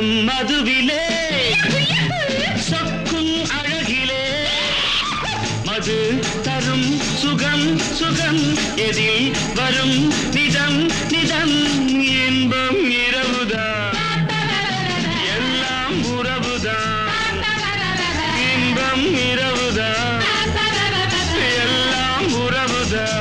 சொர்க்கம் மதுவிலே சொக்கும் அழகிலே மது தரும் சுகம் சுகம் எதில் வரும் நிதம் நிதம் இன்பம் இரவுதான் எல்லாம் உறவுதான் இன்பம் இரவுதான் எல்லாம் உறவுதான்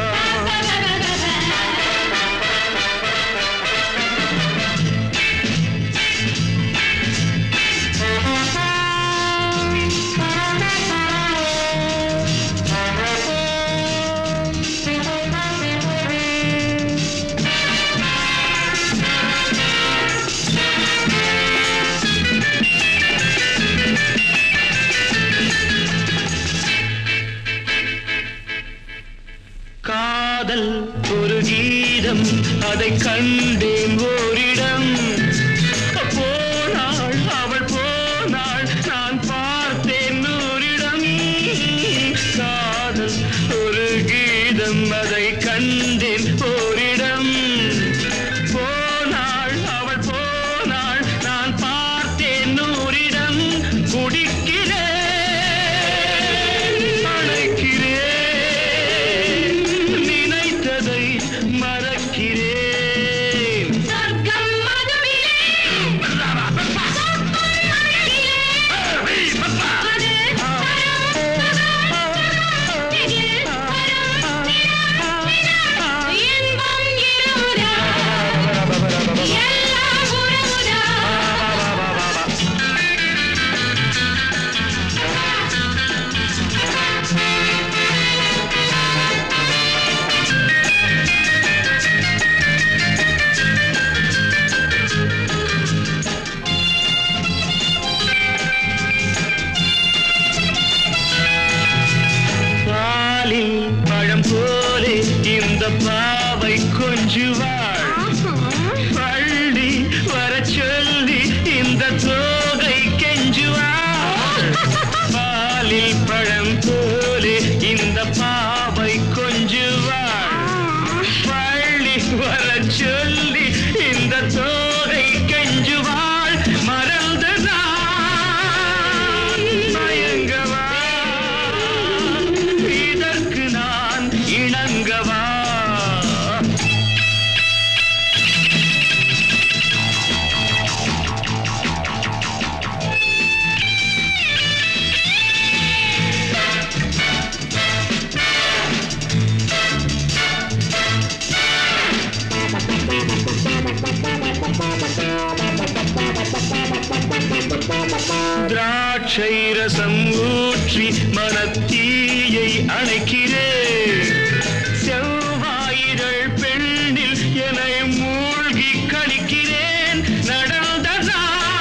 காதல் ஒரு கீதம் அதை கண்டேன் ஓரிடம் போனாள் அவள் போனாள் நான் பார்த்தேன் நூறிடம் காதல் ஒரு கீதம் அதை கண்டேன் ஓரிடம் போனாள் அவள் போனாள் நான் பார்த்தேன் நூறிடம் குடிக்கிறேன் பழம் போலே இந்த பாவை கொஞ்சுவாள் பள்ளி வர சொல்லி இந்த தோகை கெஞ்சுவாள் பாலில் பழம் போலே இந்த பாவை கொஞ்சுவாள் பள்ளி வர சொல்லி இந்த தோகை கெஞ்சுவாள் மறந்து மயங்கவா இணங்கவா திராட்சை ரசம் ஊற்றி மனத்தீயை அணைக்கிறேன் செவ்வாயிரள் பெண்ணில் என்னை மூழ்கி கழிக்கிறேன் நடந்ததா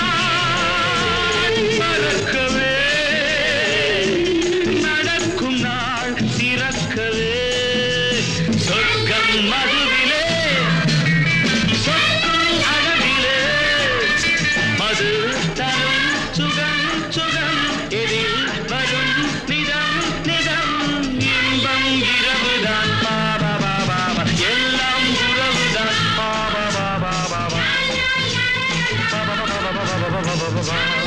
மறக்கவே நடக்கும் நாள் திறக்கவே சொர்க்கம் மதுவிலே சொக்கும் அழகிலே மது தரும் சுகம் சுகம் எதில் வரும் நிதம் நிதம் இன்பம் இரவுதான் பாபா பாபா எல்லாம் உறவுதான் பாபா பாபா பாபா பாபா பாபா பாபா பாபா